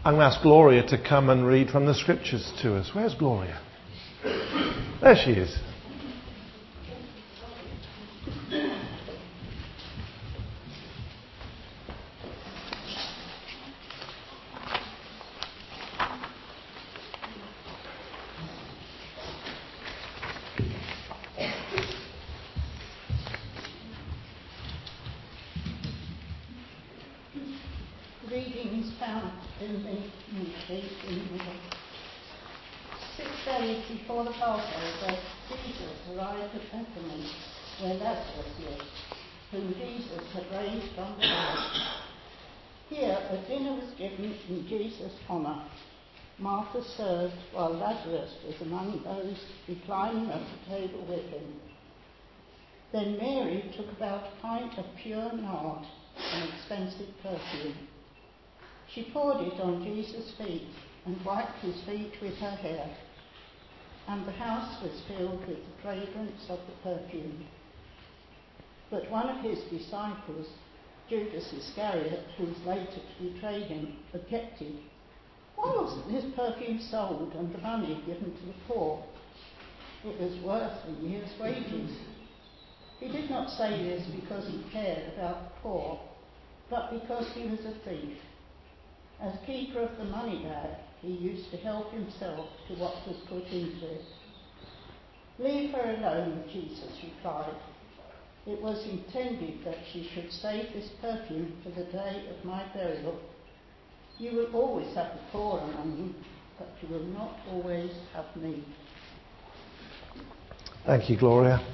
I'm going to ask Gloria to come and read from the scriptures to us. Where's Gloria? There she is. Readings found in the in 6 days before the Passover, Jesus arrived at Bethany, where Lazarus lived, whom Jesus had raised from the dead. Here a dinner was given in Jesus' honour. Martha served, while Lazarus was among those reclining at the table with him. Then Mary took about a pint of pure nard, an expensive perfume. She poured it on Jesus' feet and wiped his feet with her hair, and the house was filled with the fragrance of the perfume. But one of his disciples, Judas Iscariot, who was later to betray him, objected. Why wasn't this perfume sold and the money given to the poor? It was worth a year's wages. He did not say this because he cared about the poor, but because he was a thief. As keeper of the money bag, he used to help himself to what was put into it. Leave her alone, Jesus replied. It was intended that she should save this perfume for the day of my burial. You will always have the poor among you, but you will not always have me. Thank you, Gloria.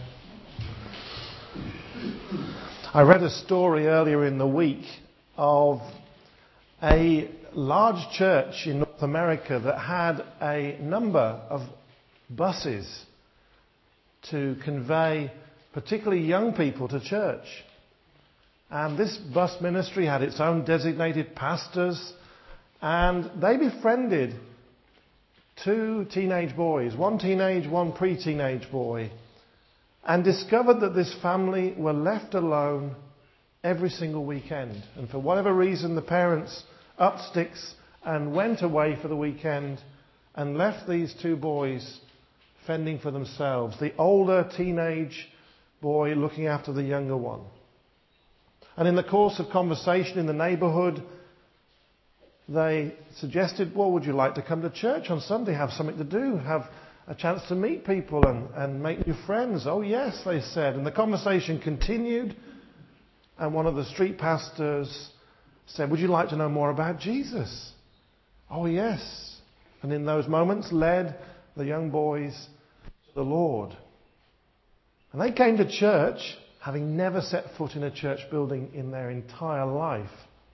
I read a story earlier in the week of a large church in North America that had a number of buses to convey particularly young people to church. And this bus ministry had its own designated pastors, and they befriended 2 teenage boys, one teenage, one pre-teenage boy, and discovered that this family were left alone every single weekend. And for whatever reason, the parents upped sticks and went away for the weekend and left these 2 boys fending for themselves. The older teenage boy looking after the younger one. And in the course of conversation in the neighbourhood, they suggested, well, would you like to come to church on Sunday, have something to do, have a chance to meet people and make new friends? Oh yes, they said. And the conversation continued, and one of the street pastors said, would you like to know more about Jesus? Oh yes. And in those moments led the young boys to the Lord. And they came to church having never set foot in a church building in their entire life.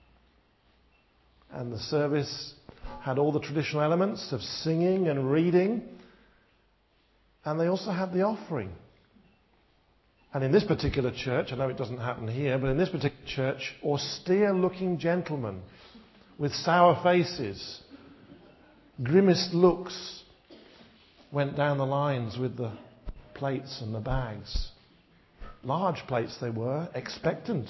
And the service had all the traditional elements of singing and reading. And they also had the offering. And in this particular church, I know it doesn't happen here, but in this particular church, austere-looking gentlemen with sour faces, grimaced looks, went down the lines with the plates and the bags. Large plates they were, expectant.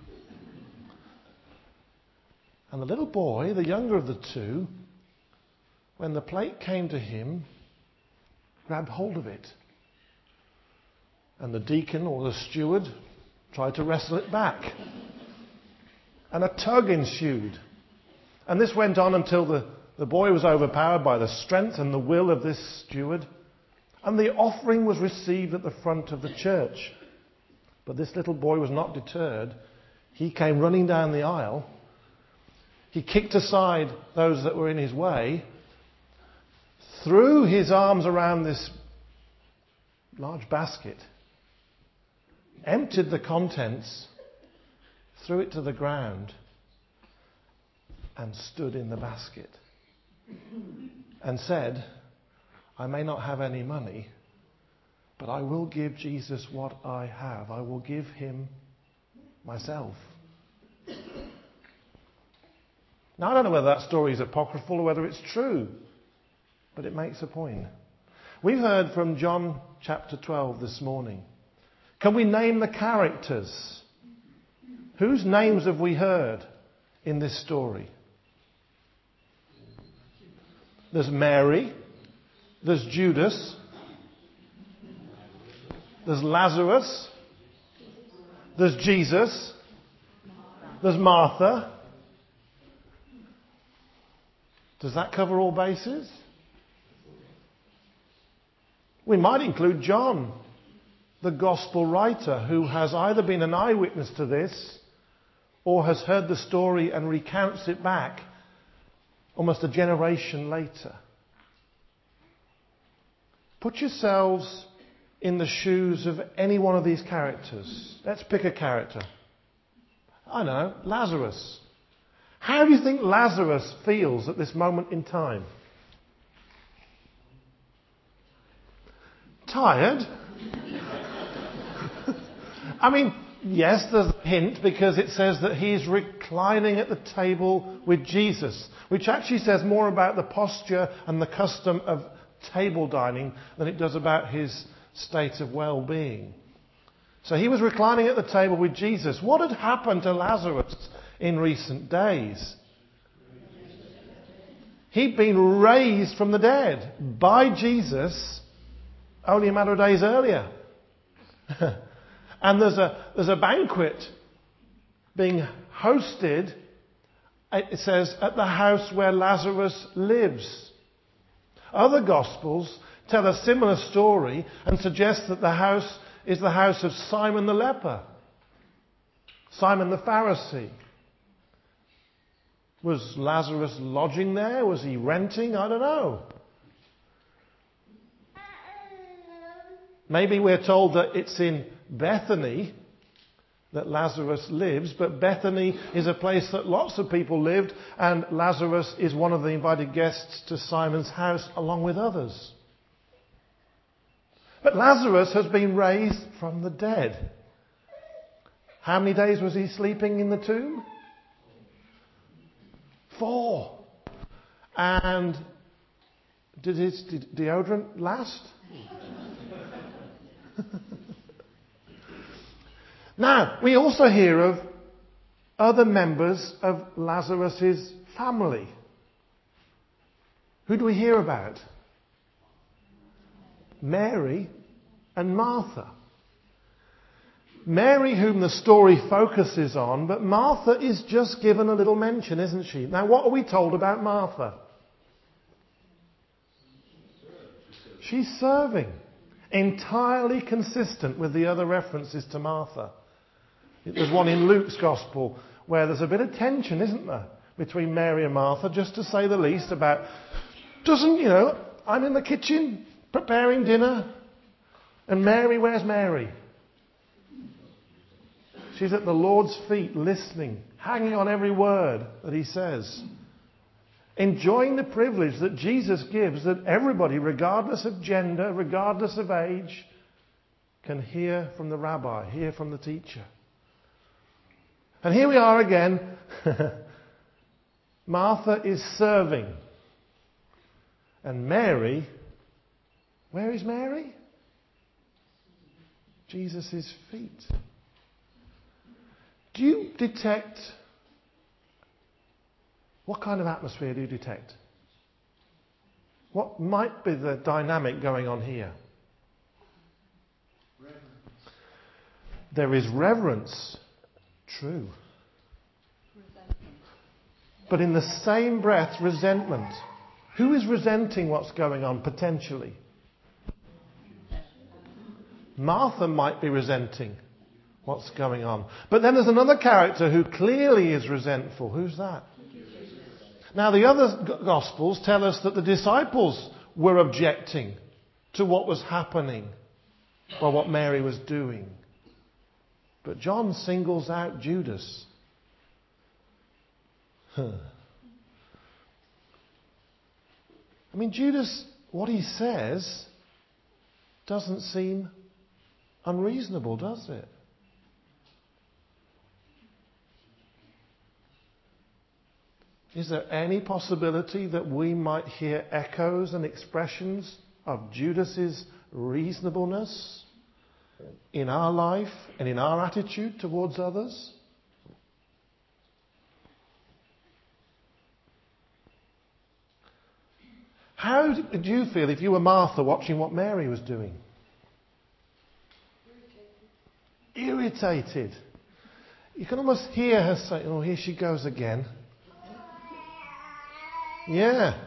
And the little boy, the younger of the 2, when the plate came to him, grabbed hold of it. And the deacon or the steward tried to wrestle it back. And a tug ensued. And this went on until the boy was overpowered by the strength and the will of this steward. And the offering was received at the front of the church. But this little boy was not deterred. He came running down the aisle. He kicked aside those that were in his way, threw his arms around this large basket, emptied the contents, threw it to the ground, and stood in the basket and said, I may not have any money, but I will give Jesus what I have. I will give him myself. Now, I don't know whether that story is apocryphal or whether it's true, but it makes a point. We've heard from John chapter 12 this morning. Can we name the characters? Whose names have we heard in this story? There's Mary. There's Judas. There's Lazarus. There's Jesus. There's Martha. Does that cover all bases? We might include John, the gospel writer, who has either been an eyewitness to this or has heard the story and recounts it back almost a generation later. Put yourselves in the shoes of any one of these characters. Let's pick a character. I know, Lazarus. How do you think Lazarus feels at this moment in time? Tired? I mean, yes, there's a hint because it says that he's reclining at the table with Jesus, which actually says more about the posture and the custom of table dining than it does about his state of well-being. So he was reclining at the table with Jesus. What had happened to Lazarus in recent days? He'd been raised from the dead by Jesus only a matter of days earlier. And there's a banquet being hosted, it says, at the house where Lazarus lives. Other Gospels tell a similar story and suggest that the house is the house of Simon the leper, Simon the Pharisee. Was Lazarus lodging there? Was he renting? I don't know. Maybe we're told that it's in Bethany that Lazarus lives, but Bethany is a place that lots of people lived, and Lazarus is one of the invited guests to Simon's house along with others. But Lazarus has been raised from the dead. How many days was he sleeping in the tomb? 4. And did his deodorant last? Now, we also hear of other members of Lazarus' family. Who do we hear about? Mary and Martha. Mary, whom the story focuses on, but Martha is just given a little mention, isn't she? Now, what are we told about Martha? She's serving. Entirely consistent with the other references to Martha. There's one in Luke's Gospel where there's a bit of tension, isn't there, between Mary and Martha, just to say the least, about, I'm in the kitchen preparing dinner, and Mary, where's Mary? She's at the Lord's feet listening, hanging on every word that he says, enjoying the privilege that Jesus gives that everybody, regardless of gender, regardless of age, can hear from the rabbi, hear from the teacher. And here we are again. Martha is serving. And Mary, where is Mary? Jesus' feet. Do you detect, what kind of atmosphere do you detect? What might be the dynamic going on here? Reverence. There is reverence. True. Resentment. But in the same breath, resentment. Who is resenting what's going on potentially? Martha might be resenting what's going on. But then there's another character who clearly is resentful. Who's that? Now, the other Gospels tell us that the disciples were objecting to what was happening or what Mary was doing. But John singles out Judas. I mean, Judas, what he says doesn't seem unreasonable, does it? Is there any possibility that we might hear echoes and expressions of Judas's reasonableness in our life and in our attitude towards others? How did you feel if you were Martha watching what Mary was doing? Irritated. You can almost hear her say, oh, here she goes again. Yeah.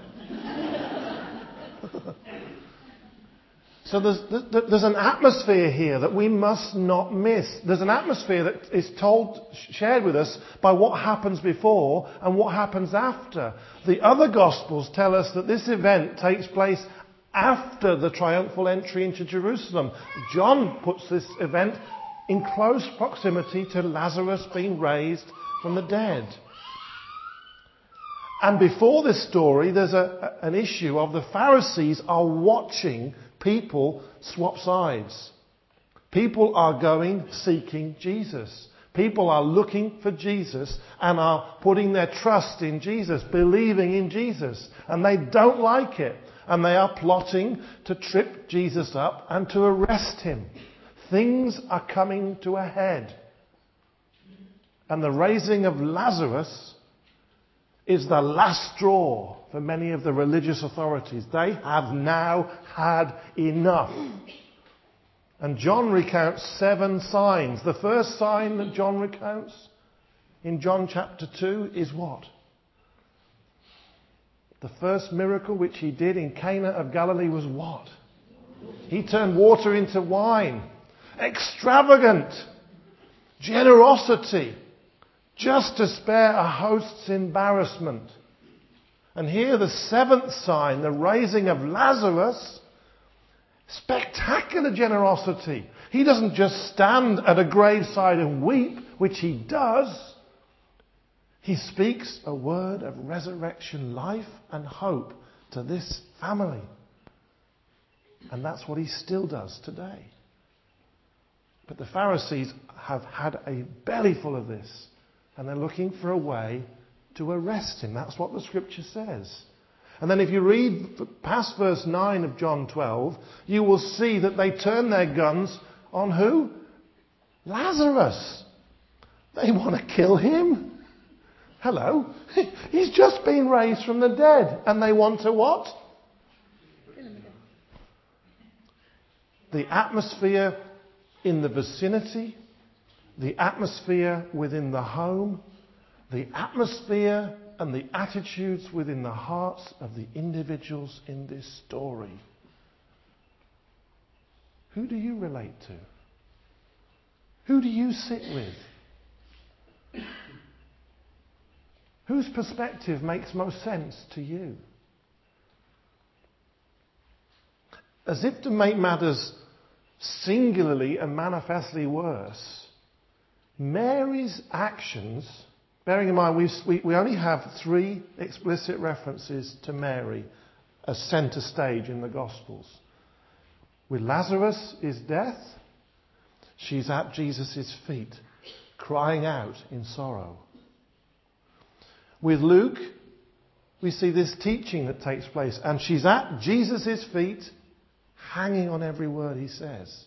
So there's an atmosphere here that we must not miss. There's an atmosphere that is shared with us by what happens before and what happens after. The other Gospels tell us that this event takes place after the triumphal entry into Jerusalem. John puts this event in close proximity to Lazarus being raised from the dead. And before this story, there's an issue of the Pharisees are watching people swap sides. People are going seeking Jesus. People are looking for Jesus and are putting their trust in Jesus, believing in Jesus. And they don't like it. And they are plotting to trip Jesus up and to arrest him. Things are coming to a head. And the raising of Lazarus is the last straw for many of the religious authorities. They have now had enough. And John recounts 7 signs. The first sign that John recounts in John chapter 2 is what? The first miracle which he did in Cana of Galilee was what? He turned water into wine. Extravagant generosity, just to spare a host's embarrassment. And here the 7th sign, the raising of Lazarus, spectacular generosity. He doesn't just stand at a graveside and weep, which he does. He speaks a word of resurrection, life and hope to this family. And that's what he still does today. But the Pharisees have had a bellyful of this. And they're looking for a way to arrest him. That's what the scripture says. And then if you read past verse 9 of John 12, you will see that they turn their guns on who? Lazarus. They want to kill him. Hello. He's just been raised from the dead. And they want to what? Kill him again. The atmosphere in the vicinity, the atmosphere within the home, the atmosphere and the attitudes within the hearts of the individuals in this story. Who do you relate to? Who do you sit with? Whose perspective makes most sense to you? As if to make matters singularly and manifestly worse, Mary's actions, bearing in mind we only have 3 explicit references to Mary as centre stage in the Gospels. With Lazarus' death, she's at Jesus' feet, crying out in sorrow. With Luke, we see this teaching that takes place, and she's at Jesus' feet, hanging on every word he says.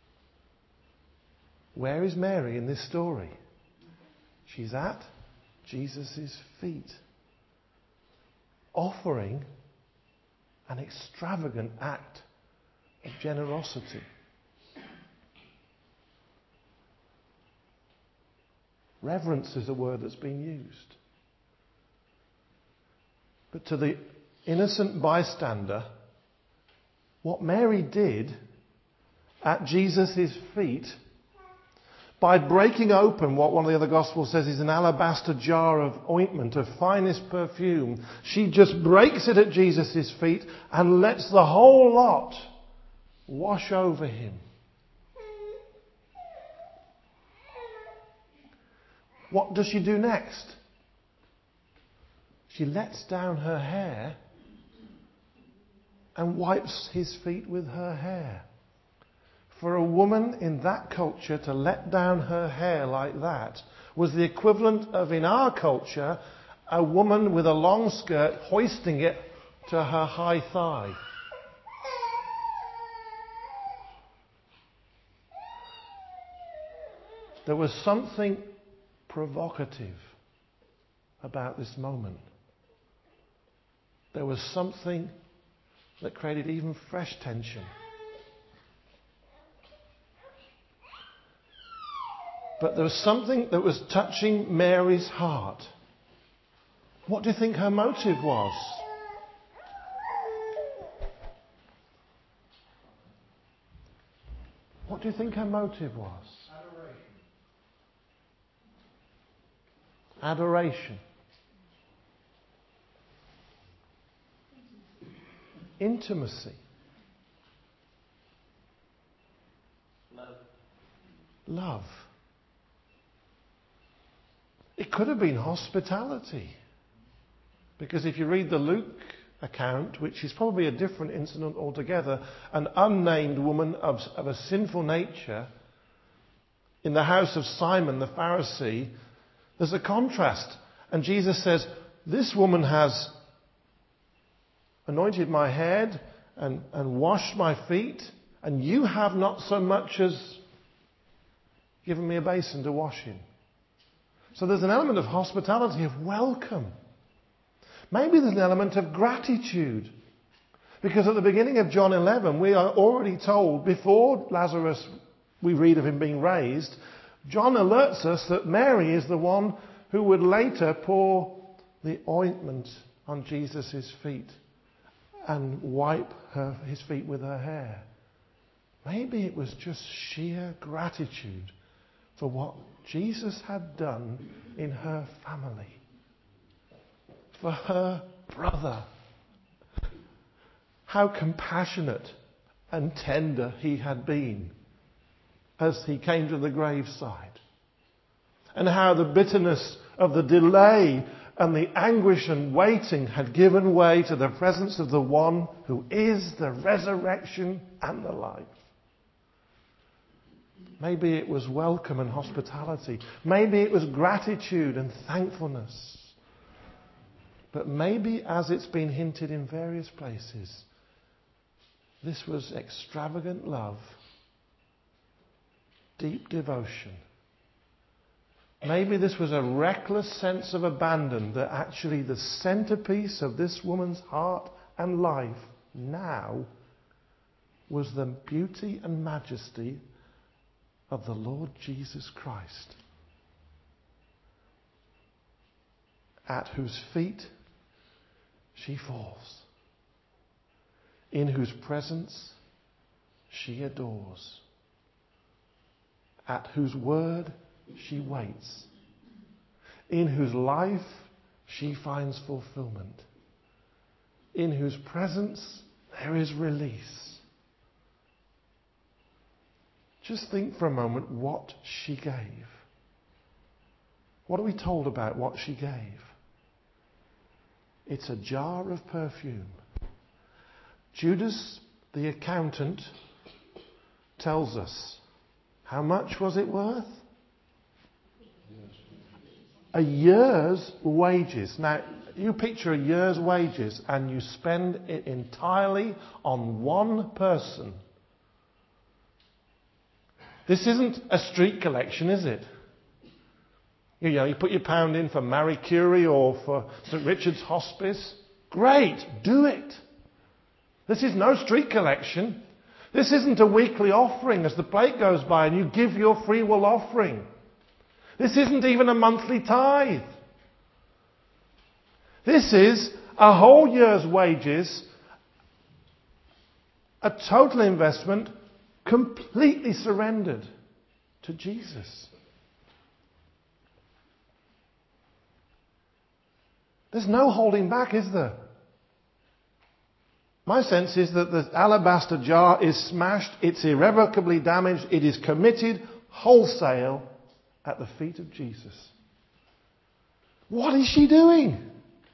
Where is Mary in this story? She's at Jesus' feet, offering an extravagant act of generosity. Reverence is a word that's been used. But to the innocent bystander, what Mary did at Jesus' feet, by breaking open what one of the other Gospels says is an alabaster jar of ointment, of finest perfume, she just breaks it at Jesus' feet and lets the whole lot wash over him. What does she do next? She lets down her hair and wipes his feet with her hair. For a woman in that culture to let down her hair like that was the equivalent of, in our culture, a woman with a long skirt hoisting it to her high thigh. There was something provocative about this moment. There was something that created even fresh tension. But there was something that was touching Mary's heart. What do you think her motive was? What do you think her motive was? Adoration. Intimacy. Love. It could have been hospitality. Because if you read the Luke account, which is probably a different incident altogether, an unnamed woman of a sinful nature in the house of Simon the Pharisee, there's a contrast. And Jesus says, this woman has anointed my head and washed my feet, and you have not so much as given me a basin to wash in. So there's an element of hospitality, of welcome. Maybe there's an element of gratitude. Because at the beginning of John 11, we are already told, before Lazarus, we read of him being raised, John alerts us that Mary is the one who would later pour the ointment on Jesus' feet and wipe his feet with her hair. Maybe it was just sheer gratitude for what Jesus had done in her family. For her brother. How compassionate and tender he had been as he came to the graveside. And how the bitterness of the delay and the anguish and waiting had given way to the presence of the one who is the resurrection and the life. Maybe it was welcome and hospitality. Maybe it was gratitude and thankfulness. But maybe, as it's been hinted in various places, this was extravagant love, deep devotion. Maybe this was a reckless sense of abandon that actually the centerpiece of this woman's heart and life now was the beauty and majesty of the Lord Jesus Christ, at whose feet she falls, in whose presence she adores, at whose word she waits, in whose life she finds fulfillment, in whose presence there is release. Just think for a moment what she gave. What are we told about what she gave? It's a jar of perfume. Judas, the accountant, tells us. How much was it worth? A year's wages. Now, you picture a year's wages and you spend it entirely on one person. This isn't a street collection, is it? You put your pound in for Marie Curie or for St. Richard's Hospice. Great, do it. This is no street collection. This isn't a weekly offering as the plate goes by and you give your free will offering. This isn't even a monthly tithe. This is a whole year's wages, a total investment, completely surrendered to Jesus. There's no holding back, is there? My sense is that the alabaster jar is smashed, it's irrevocably damaged, it is committed wholesale at the feet of Jesus. What is she doing?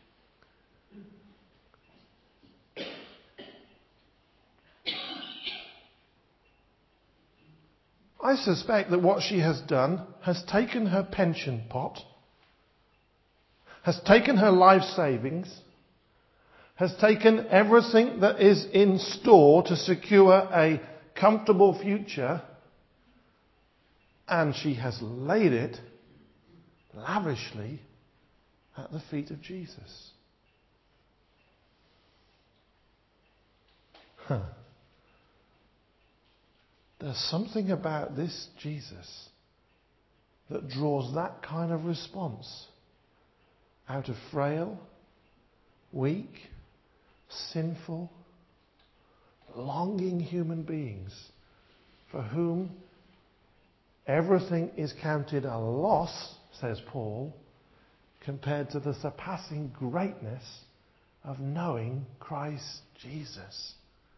I suspect that what she has done has taken her pension pot, has taken her life savings, has taken everything that is in store to secure a comfortable future, and she has laid it lavishly at the feet of Jesus. There's something about this Jesus that draws that kind of response out of frail, weak, sinful, longing human beings for whom everything is counted a loss, says Paul, compared to the surpassing greatness of knowing Christ Jesus.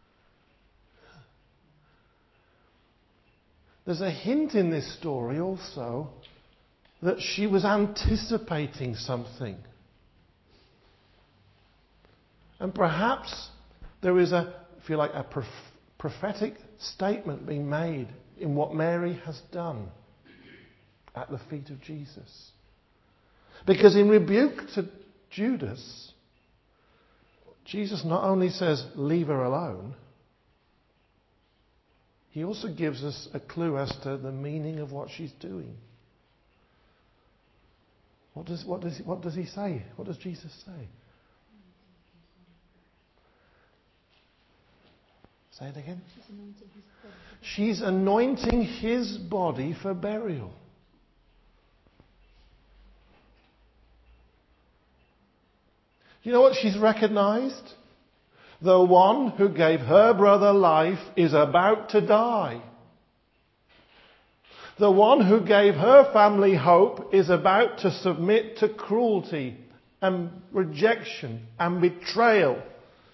There's a hint in this story also that she was anticipating something. And perhaps there is if you like, a prophetic statement being made in what Mary has done at the feet of Jesus. Because in rebuke to Judas, Jesus not only says, leave her alone, he also gives us a clue as to the meaning of what she's doing. What does he say? What does Jesus say? Say it again. She's anointing his body for burial. You know what she's recognized? The one who gave her brother life is about to die. The one who gave her family hope is about to submit to cruelty and rejection and betrayal.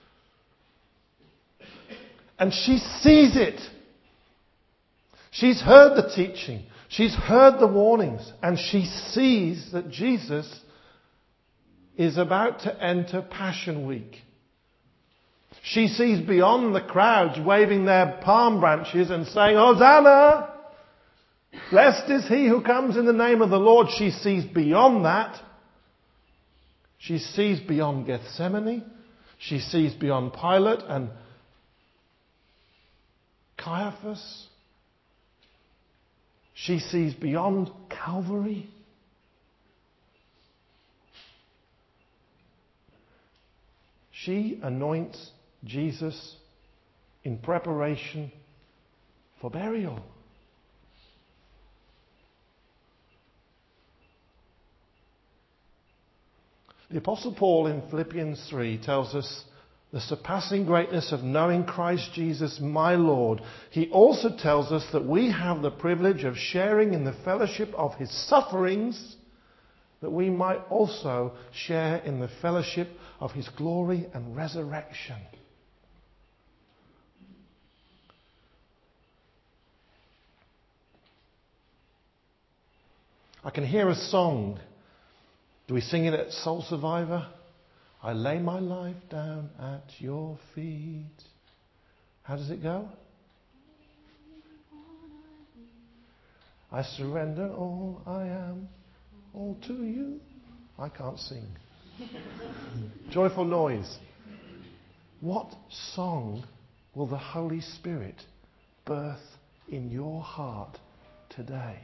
And she sees it. She's heard the teaching. She's heard the warnings. And she sees that Jesus is about to enter Passion Week. She sees beyond the crowds waving their palm branches and saying, Hosanna! Blessed is he who comes in the name of the Lord. She sees beyond that. She sees beyond Gethsemane. She sees beyond Pilate and Caiaphas. She sees beyond Calvary. She anoints Jesus in preparation for burial. The Apostle Paul in Philippians 3 tells us the surpassing greatness of knowing Christ Jesus, my Lord. He also tells us that we have the privilege of sharing in the fellowship of his sufferings, that we might also share in the fellowship of his glory and resurrection. I can hear a song. Do we sing it at Soul Survivor? I lay my life down at your feet. How does it go? I surrender all I am, all to you. I can't sing. Joyful noise. What song will the Holy Spirit birth in your heart today?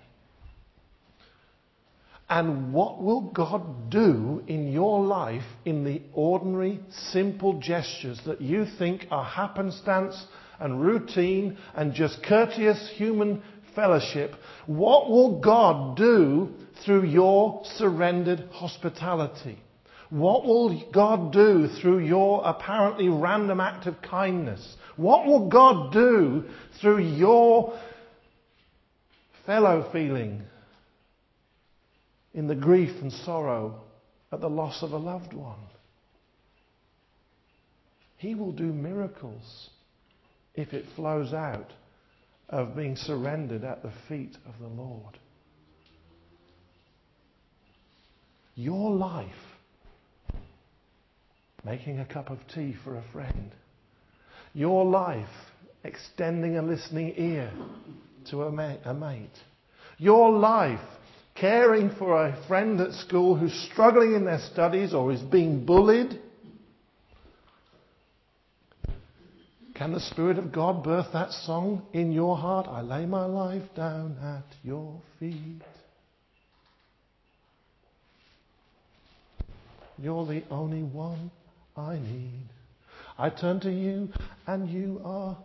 And what will God do in your life in the ordinary, simple gestures that you think are happenstance and routine and just courteous human fellowship? What will God do through your surrendered hospitality? What will God do through your apparently random act of kindness? What will God do through your fellow feeling in the grief and sorrow at the loss of a loved one? He will do miracles if it flows out of being surrendered at the feet of the Lord. Your life, making a cup of tea for a friend. Your life, extending a listening ear to a mate. Your life, caring for a friend at school who's struggling in their studies or is being bullied. Can the Spirit of God birth that song in your heart? I lay my life down at your feet. You're the only one I need. I turn to you and you are.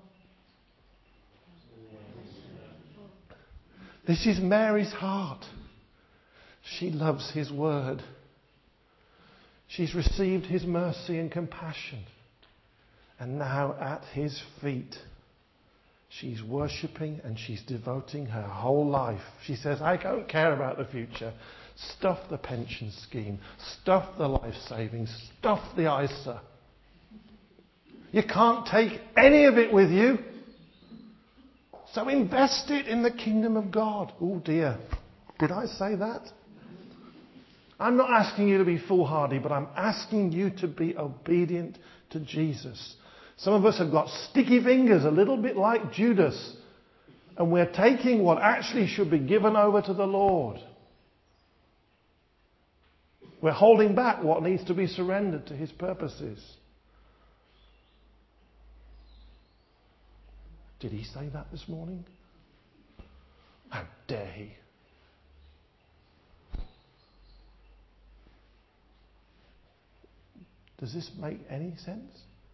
This is Mary's heart. She loves his word. She's received his mercy and compassion. And now at his feet, she's worshipping and she's devoting her whole life. She says, I don't care about the future. Stuff the pension scheme. Stuff the life savings. Stuff the ISA. You can't take any of it with you. So invest it in the kingdom of God. Oh dear. Did I say that? I'm not asking you to be foolhardy, but I'm asking you to be obedient to Jesus. Some of us have got sticky fingers, a little bit like Judas. And we're taking what actually should be given over to the Lord. We're holding back what needs to be surrendered to his purposes. Did he say that this morning? How dare he? Does this make any sense?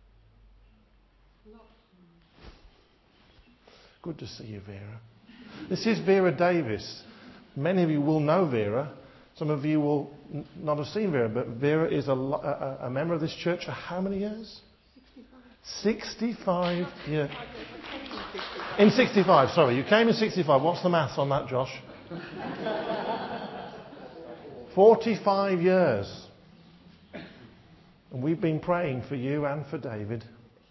Good to see you, Vera. This is Vera Davis. Many of you will know Vera. Some of you will not have seen Vera, but Vera is a member of this church for how many years? 65 years. In 65, sorry. You came in 65. What's the maths on that, Josh? 45 years. And we've been praying for you and for David.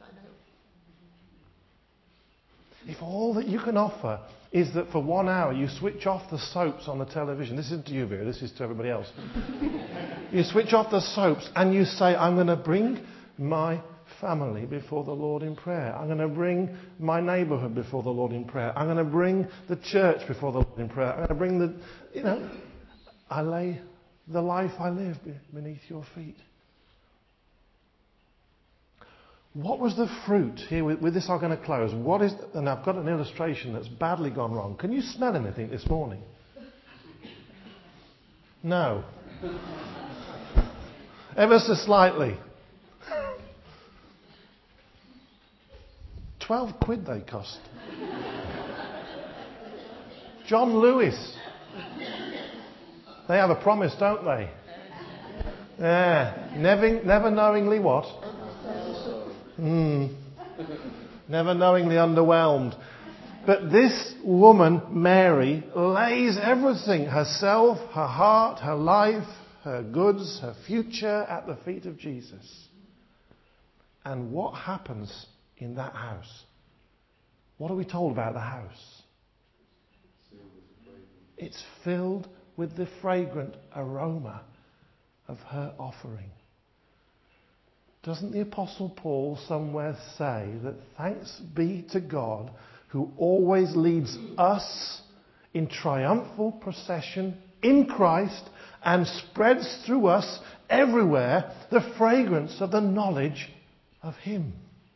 If all that you can offer is that for 1 hour you switch off the soaps on the television. This isn't to you, Vera. This is to everybody else. You switch off the soaps and you say, I'm going to bring my family before the Lord in prayer. I'm going to bring my neighbourhood before the Lord in prayer. I'm going to bring the church before the Lord in prayer. I'm going to bring I lay the life I live beneath your feet. What was the fruit? Here, with this I'm going to close. And I've got an illustration that's badly gone wrong. Can you smell anything this morning? No. Ever so slightly. 12 quid they cost. John Lewis. They have a promise, don't they? Yeah. Never knowingly what? Never knowingly underwhelmed. But this woman, Mary, lays everything, herself, her heart, her life, her goods, her future at the feet of Jesus. And what happens in that house? What are we told about the house? It's filled with the fragrant aroma of her offering. Doesn't the Apostle Paul somewhere say that thanks be to God who always leads us in triumphal procession in Christ and spreads through us everywhere the fragrance of the knowledge of him?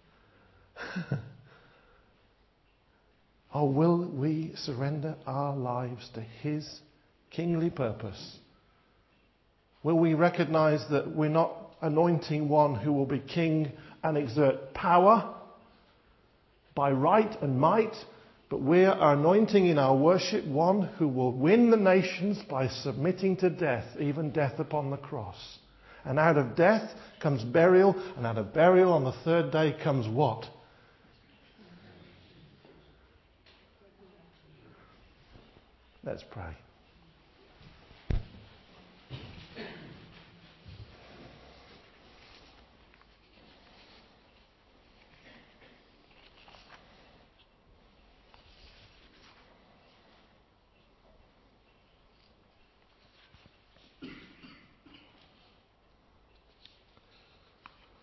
Or will we surrender our lives to his kingly purpose? Will we recognize that we're not anointing one who will be king and exert power by right and might, but we are anointing in our worship one who will win the nations by submitting to death, even death upon the cross. And out of death comes burial, and out of burial on the third day comes what? Let's pray.